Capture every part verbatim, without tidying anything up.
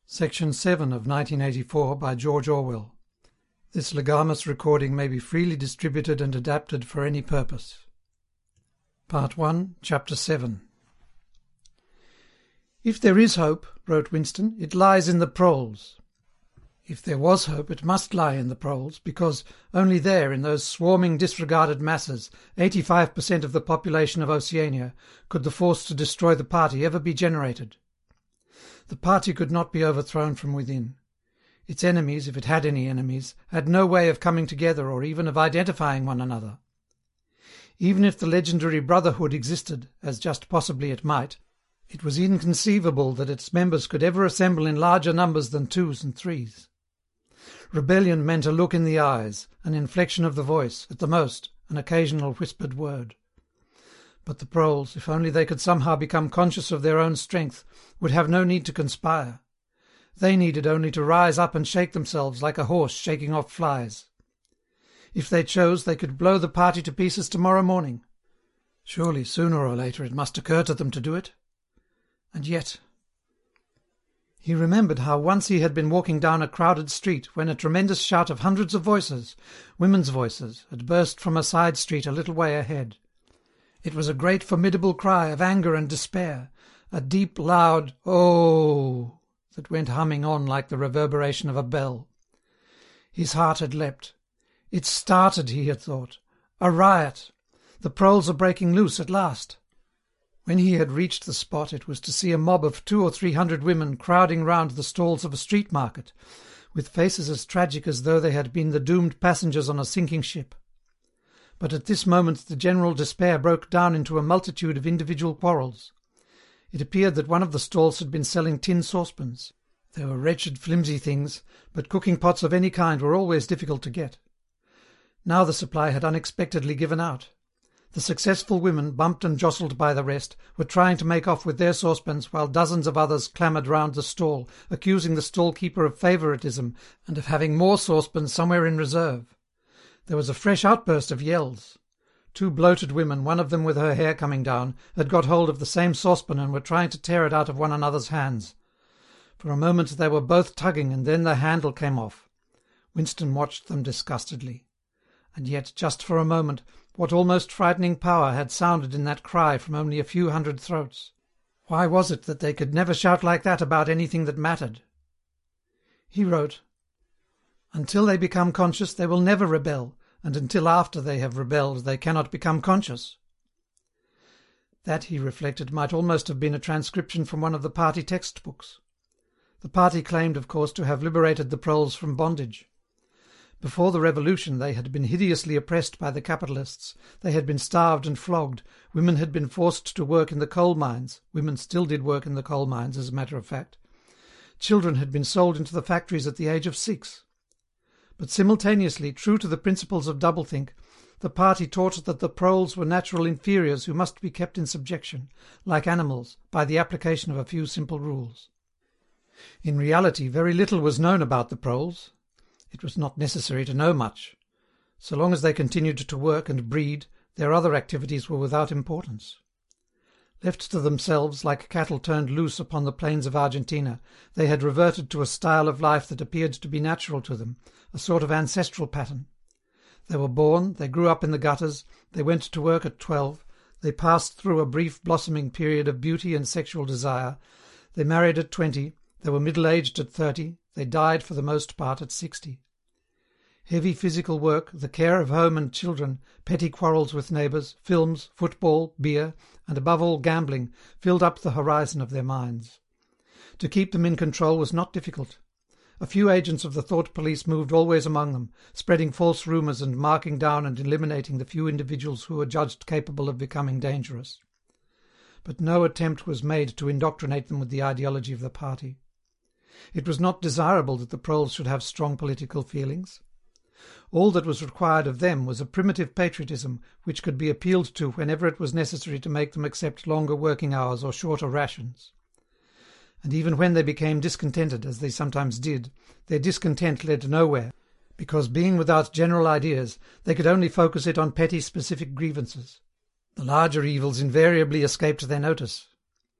Section seven of nineteen eighty-four by George Orwell. This legamus recording may be freely distributed and adapted for any purpose. Part one, Chapter seven. "If there is hope," wrote Winston, "it lies in the proles." If there was hope, it must lie in the proles, because only there, in those swarming disregarded masses, eighty-five per cent of the population of Oceania, could the force to destroy the party ever be generated. The party could not be overthrown from within. Its enemies, if it had any enemies, had no way of coming together or even of identifying one another. Even if the legendary Brotherhood existed, as just possibly it might, it was inconceivable that its members could ever assemble in larger numbers than twos and threes. Rebellion meant a look in the eyes, an inflection of the voice, at the most, an occasional whispered word. But the proles, if only they could somehow become conscious of their own strength, would have no need to conspire. They needed only to rise up and shake themselves like a horse shaking off flies. If they chose, they could blow the party to pieces tomorrow morning. Surely, sooner or later, it must occur to them to do it. And yet... He remembered how once he had been walking down a crowded street when a tremendous shout of hundreds of voices, women's voices, had burst from a side street a little way ahead. It was a great formidable cry of anger and despair, a deep, loud "Oh!" that went humming on like the reverberation of a bell. His heart had leapt. It started, he had thought. A riot. The proles are breaking loose at last. When he had reached the spot, it was to see a mob of two or three hundred women crowding round the stalls of a street market, with faces as tragic as though they had been the doomed passengers on a sinking ship. But at this moment the general despair broke down into a multitude of individual quarrels. It appeared that one of the stalls had been selling tin saucepans. They were wretched, flimsy things, but cooking pots of any kind were always difficult to get. Now the supply had unexpectedly given out. The successful women, bumped and jostled by the rest, were trying to make off with their saucepans, while dozens of others clamoured round the stall, accusing the stall-keeper of favouritism and of having more saucepans somewhere in reserve. There was a fresh outburst of yells. Two bloated women, one of them with her hair coming down, had got hold of the same saucepan and were trying to tear it out of one another's hands. For a moment they were both tugging, and then the handle came off. Winston watched them disgustedly. And yet, just for a moment, what almost frightening power had sounded in that cry from only a few hundred throats? Why was it that they could never shout like that about anything that mattered? He wrote, "Until they become conscious, they will never rebel, and until after they have rebelled, they cannot become conscious." That, he reflected, might almost have been a transcription from one of the party textbooks. The party claimed, of course, to have liberated the proles from bondage. Before the revolution they had been hideously oppressed by the capitalists, they had been starved and flogged, women had been forced to work in the coal mines, women still did work in the coal mines, as a matter of fact. Children had been sold into the factories at the age of six. But simultaneously, true to the principles of doublethink, the party taught that the proles were natural inferiors who must be kept in subjection, like animals, by the application of a few simple rules. In reality, very little was known about the proles. It was not necessary to know much. So long as they continued to work and breed, their other activities were without importance. Left to themselves, like cattle turned loose upon the plains of Argentina, they had reverted to a style of life that appeared to be natural to them, a sort of ancestral pattern. They were born, they grew up in the gutters, they went to work at twelve, they passed through a brief blossoming period of beauty and sexual desire, they married at twenty, they were middle-aged at thirty, they died for the most part at sixty. Heavy physical work, the care of home and children, petty quarrels with neighbours, films, football, beer, and above all gambling, filled up the horizon of their minds. To keep them in control was not difficult. A few agents of the thought police moved always among them, spreading false rumours and marking down and eliminating the few individuals who were judged capable of becoming dangerous. But no attempt was made to indoctrinate them with the ideology of the party. It was not desirable that the proles should have strong political feelings. All that was required of them was a primitive patriotism which could be appealed to whenever it was necessary to make them accept longer working hours or shorter rations. And even when they became discontented, as they sometimes did, their discontent led nowhere, because being without general ideas, they could only focus it on petty specific grievances. The larger evils invariably escaped their notice.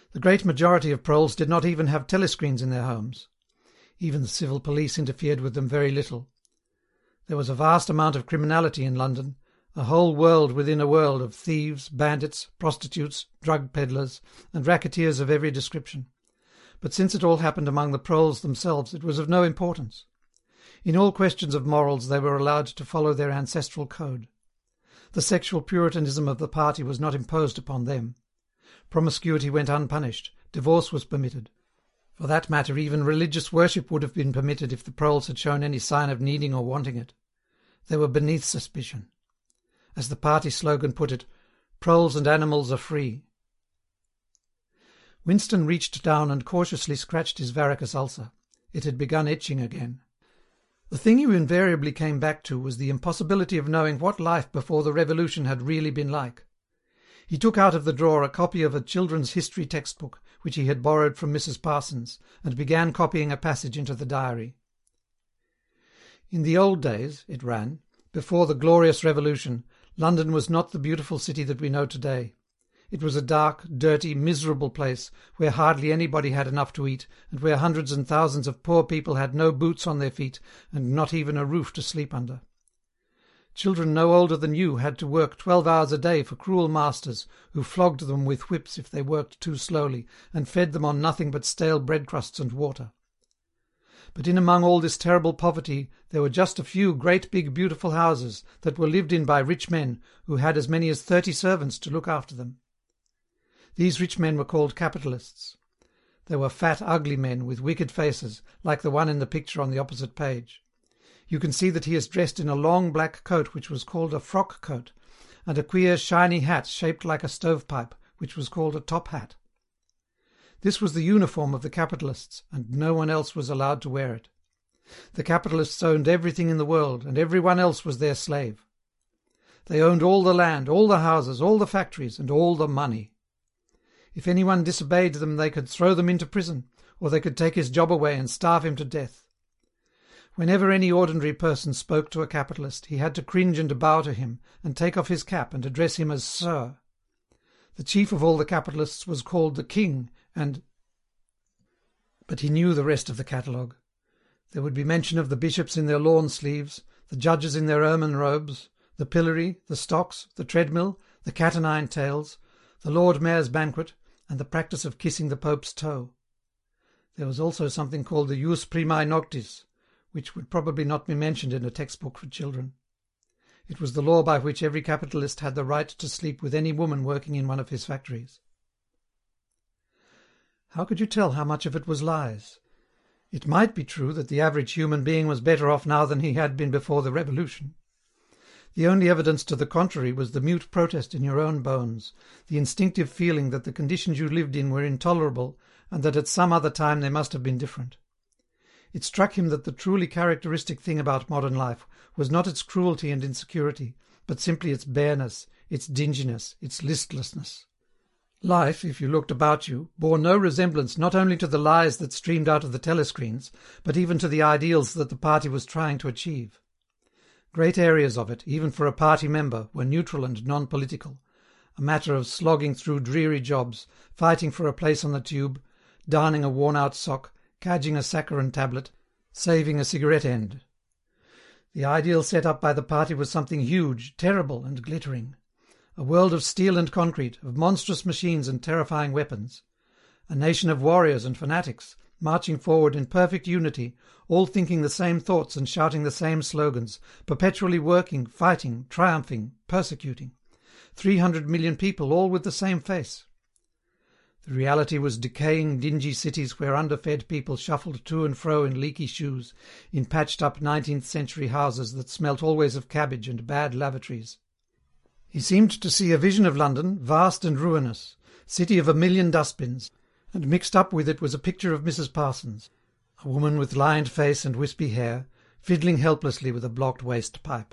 The great majority of proles did not even have telescreens in their homes. Even the civil police interfered with them very little. There was a vast amount of criminality in London, a whole world within a world of thieves, bandits, prostitutes, drug peddlers, and racketeers of every description. But since it all happened among the proles themselves, it was of no importance. In all questions of morals they were allowed to follow their ancestral code. The sexual puritanism of the party was not imposed upon them. Promiscuity went unpunished, divorce was permitted. For that matter, even religious worship would have been permitted if the proles had shown any sign of needing or wanting it. They were beneath suspicion. As the party slogan put it, proles and animals are free. Winston reached down and cautiously scratched his varicose ulcer. It had begun itching again. The thing you invariably came back to was the impossibility of knowing what life before the Revolution had really been like. He took out of the drawer a copy of a children's history textbook, which he had borrowed from Missus Parsons, and began copying a passage into the diary. In the old days, it ran, before the glorious Revolution, London was not the beautiful city that we know today. It was a dark, dirty, miserable place, where hardly anybody had enough to eat, and where hundreds and thousands of poor people had no boots on their feet, and not even a roof to sleep under. Children no older than you had to work twelve hours a day for cruel masters, who flogged them with whips if they worked too slowly, and fed them on nothing but stale bread crusts and water. But in among all this terrible poverty there were just a few great big beautiful houses that were lived in by rich men who had as many as thirty servants to look after them. These rich men were called capitalists. They were fat, ugly men with wicked faces, like the one in the picture on the opposite page. You can see that he is dressed in a long black coat which was called a frock coat, and a queer shiny hat shaped like a stovepipe, which was called a top hat. This was the uniform of the capitalists, and no one else was allowed to wear it. The capitalists owned everything in the world, and every one else was their slave. They owned all the land, all the houses, all the factories, and all the money. If anyone disobeyed them, they could throw them into prison, or they could take his job away and starve him to death. Whenever any ordinary person spoke to a capitalist, he had to cringe and bow to him, and take off his cap and address him as Sir. The chief of all the capitalists was called the King, and... But he knew the rest of the catalogue. There would be mention of the bishops in their lawn sleeves, the judges in their ermine robes, the pillory, the stocks, the treadmill, the cat o' nine tails, the Lord Mayor's banquet, and the practice of kissing the Pope's toe. There was also something called the Jus Primae Noctis, which would probably not be mentioned in a textbook for children. It was the law by which every capitalist had the right to sleep with any woman working in one of his factories. How could you tell how much of it was lies? It might be true that the average human being was better off now than he had been before the Revolution. The only evidence to the contrary was the mute protest in your own bones, the instinctive feeling that the conditions you lived in were intolerable, and that at some other time they must have been different. It struck him that the truly characteristic thing about modern life was not its cruelty and insecurity, but simply its bareness, its dinginess, its listlessness. Life, if you looked about you, bore no resemblance not only to the lies that streamed out of the telescreens, but even to the ideals that the party was trying to achieve. Great areas of it, even for a party member, were neutral and non-political, a matter of slogging through dreary jobs, fighting for a place on the tube, darning a worn-out sock, cadging a saccharin tablet, saving a cigarette end. The ideal set up by the party was something huge, terrible and glittering. A world of steel and concrete, of monstrous machines and terrifying weapons. A nation of warriors and fanatics, marching forward in perfect unity, all thinking the same thoughts and shouting the same slogans, perpetually working, fighting, triumphing, persecuting. Three hundred million people, all with the same face. The reality was decaying, dingy cities where underfed people shuffled to and fro in leaky shoes, in patched-up nineteenth-century houses that smelt always of cabbage and bad lavatories. He seemed to see a vision of London, vast and ruinous, city of a million dustbins, and mixed up with it was a picture of Missus Parsons, a woman with lined face and wispy hair, fiddling helplessly with a blocked waste pipe.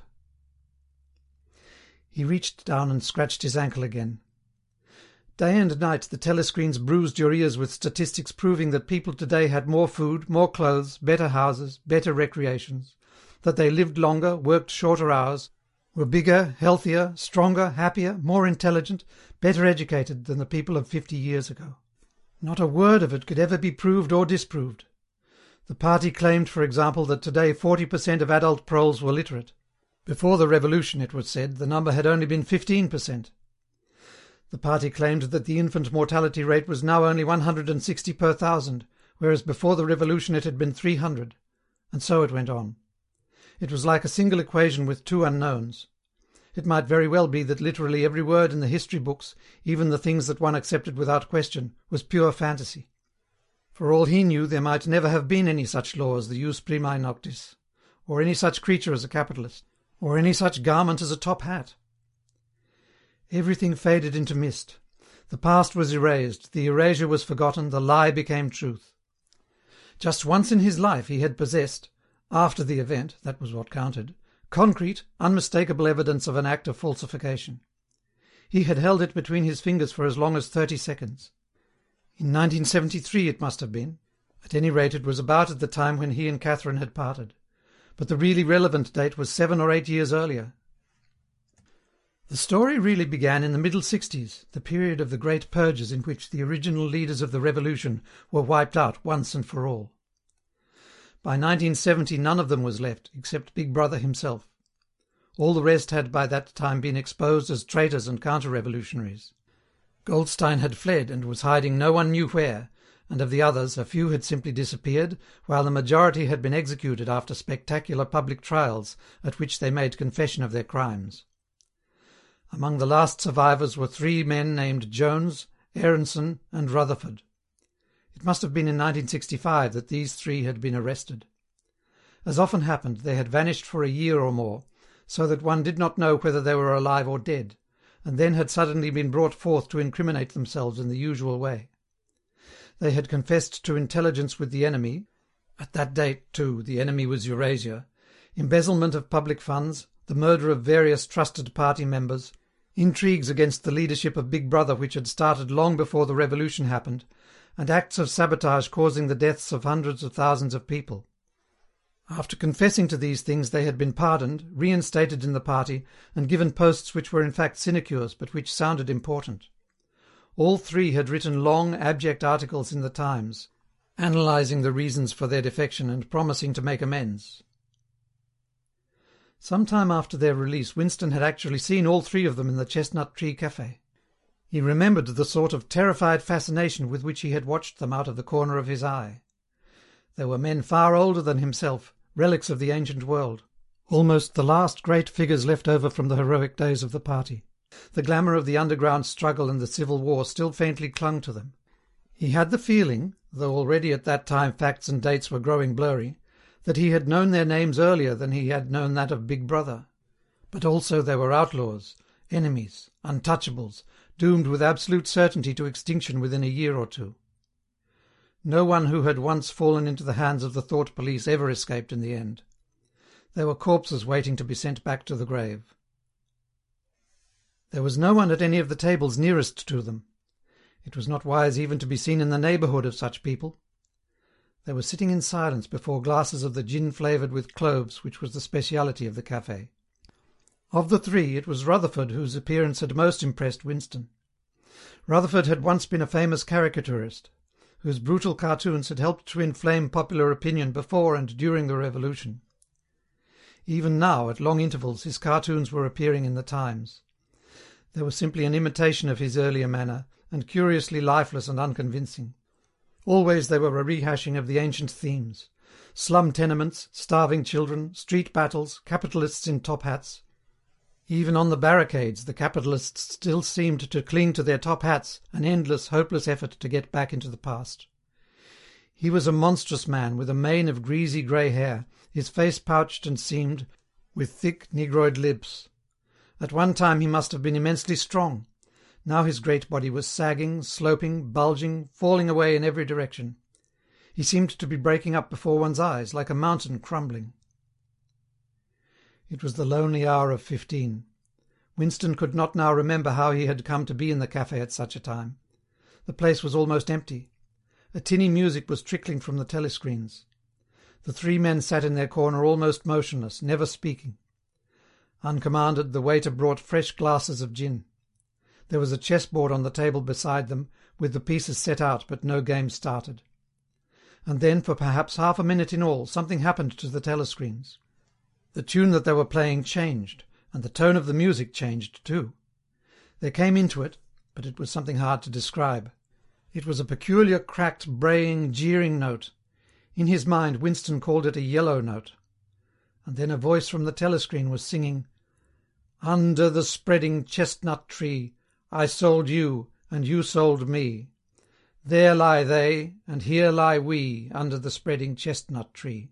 He reached down and scratched his ankle again. Day and night the telescreens bruised your ears with statistics proving that people today had more food, more clothes, better houses, better recreations, that they lived longer, worked shorter hours, were bigger, healthier, stronger, happier, more intelligent, better educated than the people of fifty years ago. Not a word of it could ever be proved or disproved. The party claimed, for example, that today forty percent of adult proles were literate. Before the revolution, it was said, the number had only been fifteen percent. The party claimed that the infant mortality rate was now only one hundred sixty per thousand, whereas before the revolution it had been three hundred. And so it went on. It was like a single equation with two unknowns. It might very well be that literally every word in the history books, even the things that one accepted without question, was pure fantasy. For all he knew, there might never have been any such law as the jus primae noctis, or any such creature as a capitalist, or any such garment as a top hat. Everything faded into mist. The past was erased, the erasure was forgotten, the lie became truth. Just once in his life he had possessed, after the event, that was what counted, concrete, unmistakable evidence of an act of falsification. He had held it between his fingers for as long as thirty seconds. In nineteen seventy-three it must have been. At any rate, it was about at the time when he and Catherine had parted. But the really relevant date was seven or eight years earlier. The story really began in the middle sixties, the period of the great purges in which the original leaders of the revolution were wiped out once and for all. By nineteen seventy none of them was left, except Big Brother himself. All the rest had by that time been exposed as traitors and counter-revolutionaries. Goldstein had fled and was hiding no one knew where, and of the others a few had simply disappeared, while the majority had been executed after spectacular public trials at which they made confession of their crimes. Among the last survivors were three men named Jones, Aronson, and Rutherford. It must have been in nineteen sixty-five that these three had been arrested. As often happened, they had vanished for a year or more, so that one did not know whether they were alive or dead, and then had suddenly been brought forth to incriminate themselves in the usual way. They had confessed to intelligence with the enemy, at that date, too, the enemy was Eurasia, embezzlement of public funds, the murder of various trusted party members, intrigues against the leadership of Big Brother which had started long before the revolution happened, and acts of sabotage causing the deaths of hundreds of thousands of people. After confessing to these things they had been pardoned, reinstated in the party, and given posts which were in fact sinecures but which sounded important. All three had written long, abject articles in the Times, analysing the reasons for their defection and promising to make amends. Some time after their release, Winston had actually seen all three of them in the Chestnut Tree Café. He remembered the sort of terrified fascination with which he had watched them out of the corner of his eye. They were men far older than himself, relics of the ancient world, almost the last great figures left over from the heroic days of the party. The glamour of the underground struggle and the Civil War still faintly clung to them. He had the feeling, though already at that time facts and dates were growing blurry, that he had known their names earlier than he had known that of Big Brother. But also they were outlaws, enemies, untouchables, doomed with absolute certainty to extinction within a year or two. No one who had once fallen into the hands of the thought police ever escaped in the end. They were corpses waiting to be sent back to the grave. There was no one at any of the tables nearest to them. It was not wise even to be seen in the neighbourhood of such people. They were sitting in silence before glasses of the gin flavoured with cloves which was the speciality of the café. Of the three, it was Rutherford whose appearance had most impressed Winston. Rutherford had once been a famous caricaturist, whose brutal cartoons had helped to inflame popular opinion before and during the Revolution. Even now, at long intervals, his cartoons were appearing in the Times. They were simply an imitation of his earlier manner, and curiously lifeless and unconvincing. Always they were a rehashing of the ancient themes: slum tenements, starving children, street battles, capitalists in top hats. Even on the barricades the capitalists still seemed to cling to their top hats, an endless, hopeless effort to get back into the past. He was a monstrous man with a mane of greasy grey hair, his face pouched and seamed, with thick negroid lips. At one time he must have been immensely strong. Now his great body was sagging, sloping, bulging, falling away in every direction. He seemed to be breaking up before one's eyes, like a mountain crumbling. It was the lonely hour of fifteen. Winston could not now remember how he had come to be in the café at such a time. The place was almost empty. A tinny music was trickling from the telescreens. The three men sat in their corner almost motionless, never speaking. Uncommanded, the waiter brought fresh glasses of gin. There was a chessboard on the table beside them, with the pieces set out but no game started. And then, for perhaps half a minute in all, something happened to the telescreens. The tune that they were playing changed, and the tone of the music changed too. They came into it, but it was something hard to describe. It was a peculiar cracked, braying, jeering note. In his mind Winston called it a yellow note. And then a voice from the telescreen was singing, "Under the spreading chestnut tree, I sold you, and you sold me. There lie they, and here lie we, under the spreading chestnut tree."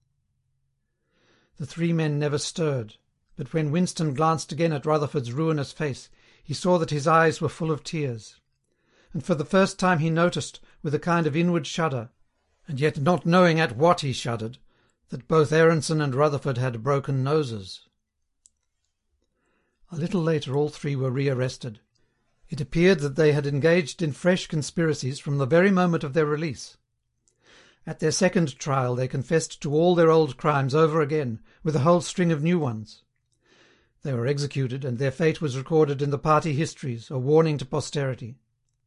The three men never stirred, but when Winston glanced again at Rutherford's ruinous face, he saw that his eyes were full of tears. And for the first time he noticed, with a kind of inward shudder, and yet not knowing at what he shuddered, that both Aronson and Rutherford had broken noses. A little later all three were rearrested. It appeared that they had engaged in fresh conspiracies from the very moment of their release. At their second trial they confessed to all their old crimes over again, with a whole string of new ones. They were executed, and their fate was recorded in the party histories, a warning to posterity.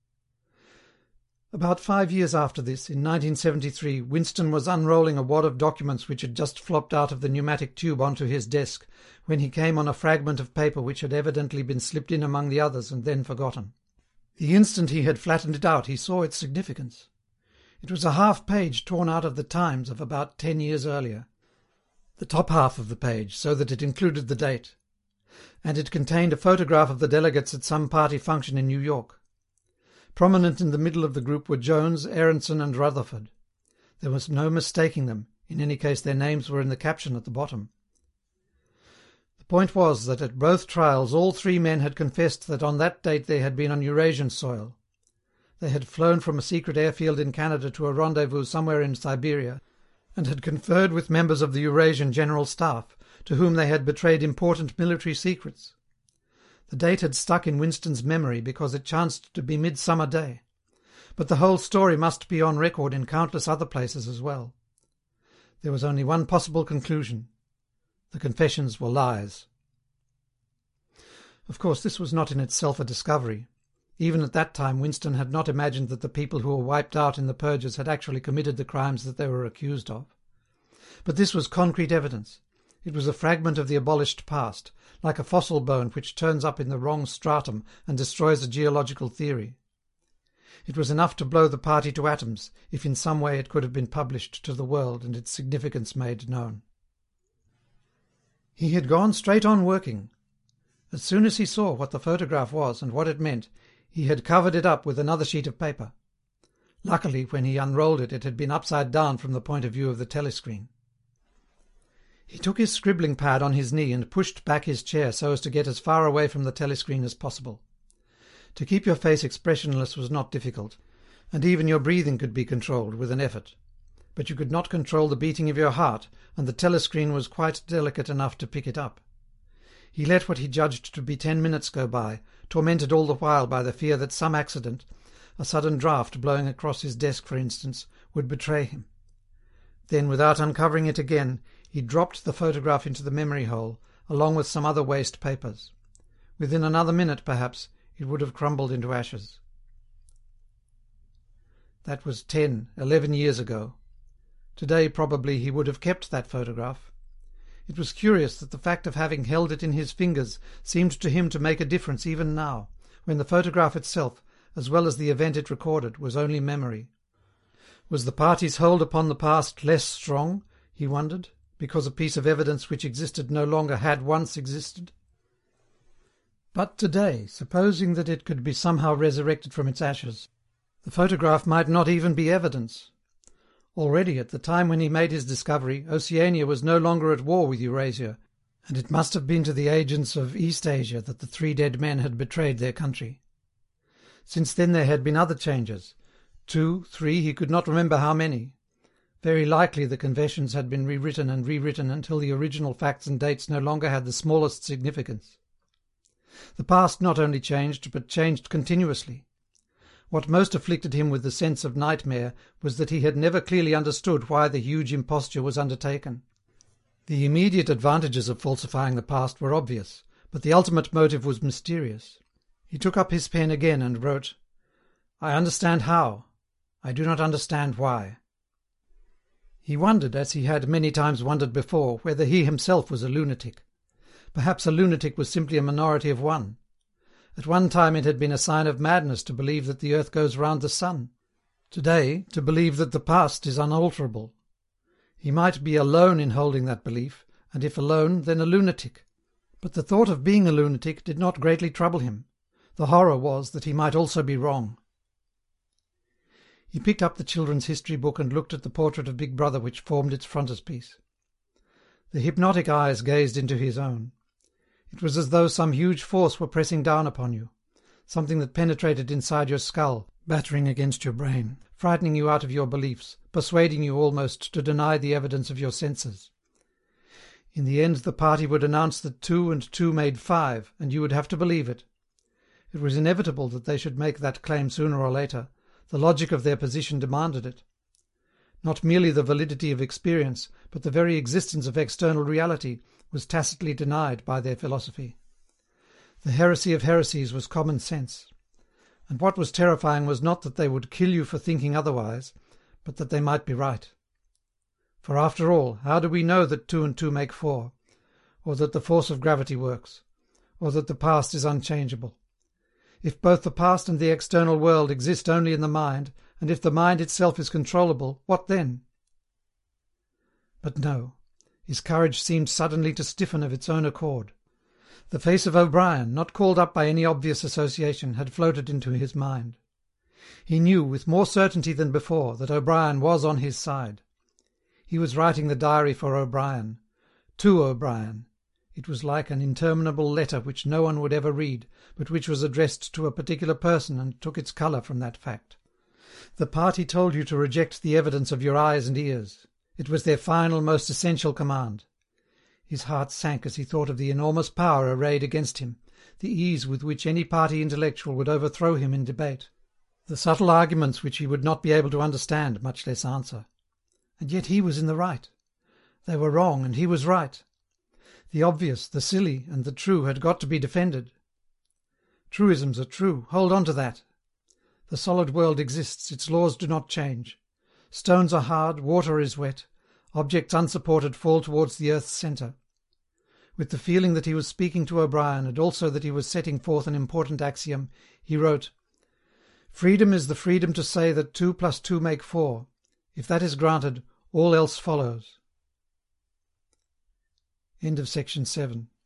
About five years after this, in nineteen seventy-three, Winston was unrolling a wad of documents which had just flopped out of the pneumatic tube onto his desk, when he came on a fragment of paper which had evidently been slipped in among the others and then forgotten. The instant he had flattened it out, he saw its significance. It was a half-page torn out of the Times of about ten years earlier, the top half of the page, so that it included the date, and it contained a photograph of the delegates at some party function in New York. Prominent in the middle of the group were Jones, Aronson and Rutherford. There was no mistaking them, in any case their names were in the caption at the bottom. The point was that at both trials all three men had confessed that on that date they had been on Eurasian soil. They had flown from a secret airfield in Canada to a rendezvous somewhere in Siberia, and had conferred with members of the Eurasian General Staff, to whom they had betrayed important military secrets. The date had stuck in Winston's memory because it chanced to be Midsummer Day, but the whole story must be on record in countless other places as well. There was only one possible conclusion. The confessions were lies. Of course, this was not in itself a discovery. Even at that time Winston had not imagined that the people who were wiped out in the purges had actually committed the crimes that they were accused of. But this was concrete evidence. It was a fragment of the abolished past, like a fossil bone which turns up in the wrong stratum and destroys a geological theory. It was enough to blow the party to atoms, if in some way it could have been published to the world and its significance made known. He had gone straight on working. As soon as he saw what the photograph was and what it meant, he had covered it up with another sheet of paper. Luckily, when he unrolled it, it had been upside down from the point of view of the telescreen. He took his scribbling pad on his knee and pushed back his chair so as to get as far away from the telescreen as possible. To keep your face expressionless was not difficult, and even your breathing could be controlled with an effort. But you could not control the beating of your heart, and the telescreen was quite delicate enough to pick it up. He let what he judged to be ten minutes go by, tormented all the while by the fear that some accident, a sudden draught blowing across his desk for instance, would betray him. Then, without uncovering it again, he dropped the photograph into the memory hole, along with some other waste papers. Within another minute, perhaps, it would have crumbled into ashes. That was ten, eleven years ago. Today, probably, he would have kept that photograph. It was curious that the fact of having held it in his fingers seemed to him to make a difference even now, when the photograph itself, as well as the event it recorded, was only memory. Was the party's hold upon the past less strong, he wondered, because a piece of evidence which existed no longer had once existed? But today, supposing that it could be somehow resurrected from its ashes, the photograph might not even be evidence. Already, at the time when he made his discovery, Oceania was no longer at war with Eurasia, and it must have been to the agents of East Asia that the three dead men had betrayed their country. Since then there had been other changes. Two, three, he could not remember how many. Very likely the confessions had been rewritten and rewritten until the original facts and dates no longer had the smallest significance. The past not only changed, but changed continuously. What most afflicted him with the sense of nightmare was that he had never clearly understood why the huge imposture was undertaken. The immediate advantages of falsifying the past were obvious, but the ultimate motive was mysterious. He took up his pen again and wrote, I understand how. I do not understand why. He wondered, as he had many times wondered before, whether he himself was a lunatic. Perhaps a lunatic was simply a minority of one. At one time it had been a sign of madness to believe that the earth goes round the sun. Today, to believe that the past is unalterable. He might be alone in holding that belief, and if alone, then a lunatic. But the thought of being a lunatic did not greatly trouble him. The horror was that he might also be wrong. He picked up the children's history book and looked at the portrait of Big Brother which formed its frontispiece. The hypnotic eyes gazed into his own. It was as though some huge force were pressing down upon you, something that penetrated inside your skull, battering against your brain, frightening you out of your beliefs, persuading you almost to deny the evidence of your senses. In the end the party would announce that two and two made five, and you would have to believe it. It was inevitable that they should make that claim sooner or later. The logic of their position demanded it. Not merely the validity of experience, but the very existence of external reality was tacitly denied by their philosophy. The heresy of heresies was common sense. And what was terrifying was not that they would kill you for thinking otherwise, but that they might be right. For after all, how do we know that two and two make four, or that the force of gravity works, or that the past is unchangeable? If both the past and the external world exist only in the mind, and if the mind itself is controllable, what then? But no, his courage seemed suddenly to stiffen of its own accord. The face of O'Brien, not called up by any obvious association, had floated into his mind. He knew, with more certainty than before, that O'Brien was on his side. He was writing the diary for O'Brien, to O'Brien. It was like an interminable letter which no one would ever read, but which was addressed to a particular person and took its colour from that fact. The party told you to reject the evidence of your eyes and ears. It was their final, most essential command. His heart sank as he thought of the enormous power arrayed against him, the ease with which any party intellectual would overthrow him in debate, the subtle arguments which he would not be able to understand, much less answer. And yet he was in the right. They were wrong, and he was right. The obvious, the silly, and the true had got to be defended. Truisms are true, hold on to that. The solid world exists, its laws do not change. Stones are hard, water is wet, objects unsupported fall towards the earth's centre. With the feeling that he was speaking to O'Brien, and also that he was setting forth an important axiom, he wrote, "Freedom is the freedom to say that two plus two make four. If that is granted, all else follows." End of section seven.